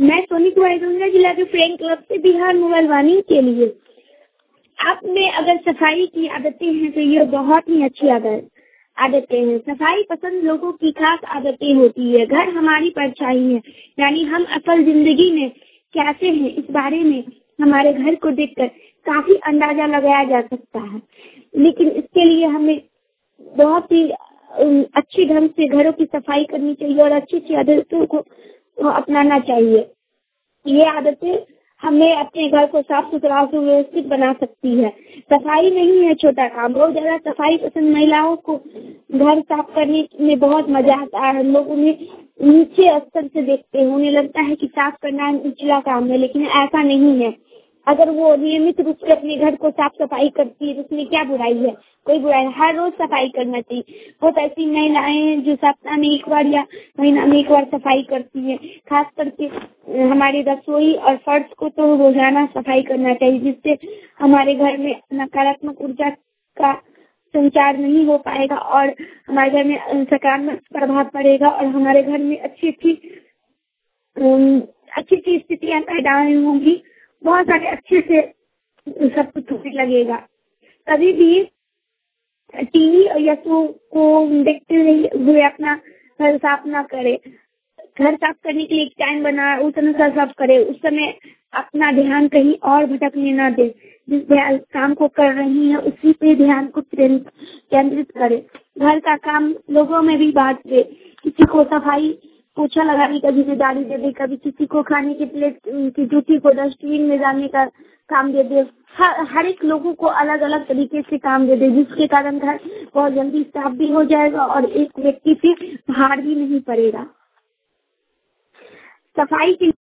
मैं सोनी कुमारी गंगा जिला के फ्रेंड क्लब से बिहार मोबाइल वाणी के लिए। आप में अगर सफाई की आदतें हैं तो ये बहुत ही अच्छी आदतें हैं। सफाई पसंद लोगों की खास आदतें होती है। घर हमारी परछाई है, यानी हम असल जिंदगी में कैसे हैं इस बारे में हमारे घर को देखकर काफी अंदाजा लगाया जा सकता है। लेकिन इसके लिए हमें बहुत ही अच्छी ढंग से घरों की सफाई करनी चाहिए और अच्छी अच्छी आदतों को अपनाना चाहिए। ये आदतें हमें अपने घर को साफ सुथरा और सुव्यवस्थित बना सकती है। सफाई नहीं है छोटा काम। बहुत ज्यादा सफाई पसंद महिलाओं को घर साफ करने में बहुत मजा आता है। लोग उन्हें नीचे स्तर से देखते हैं, उन्हें लगता है कि साफ करना निचला काम है, लेकिन ऐसा नहीं है। अगर वो नियमित रूप से अपने घर को साफ सफाई करती है तो उसमें क्या बुराई है? कोई बुराई नहीं। हर रोज सफाई करना चाहिए। बहुत ऐसी महिलाएं हैं जो सप्ताह में एक बार या महीना में एक बार सफाई करती है। खास करके हमारी रसोई और फर्श को तो रोजाना सफाई करना चाहिए, जिससे हमारे घर में नकारात्मक ऊर्जा का संचार नहीं हो पाएगा और हमारे घर में सकारात्मक प्रभाव पड़ेगा और हमारे घर में अच्छी अच्छी स्थितियां पैदा होंगी। बहुत सारे अच्छे से सब कुछ होने लगेगा। कभी भी टीवी या शो को देखते हुए अपना घर साफ ना करे। घर साफ करने के लिए एक टाइम बना, उस अनुसार साफ करे। उस समय अपना ध्यान कहीं और भटकने ना दे। जिस काम को कर रही है उसी पे ध्यान को केंद्रित करे। घर का काम लोगों में भी बांट दे। किसी को सफाई पोछा लगाने का जिम्मेदारी दे दे, कभी किसी को खाने की प्लेट की जूठी को डस्टबिन में डालने का काम दे दे। हर एक लोगों को अलग अलग तरीके से काम दे दे, जिसके कारण घर बहुत जल्दी साफ भी हो जाएगा और एक व्यक्ति पे भार भी नहीं पड़ेगा। सफाई के